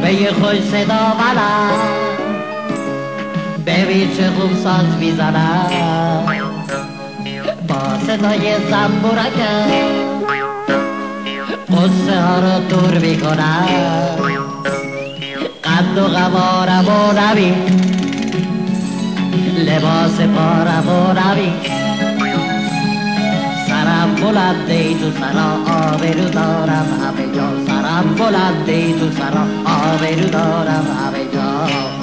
یه خوش صدا منم، ببین چه خوب ساز میزنم با صدای زنبورکم، قصه ها رو دور میکنم، قد و قوارم و نبین، لباس پارم و نبین، سرم بلنده ای تو سرا آبرو دارم همه جا، سرم بلنده ای تو سرا آبرو دارم همه جا.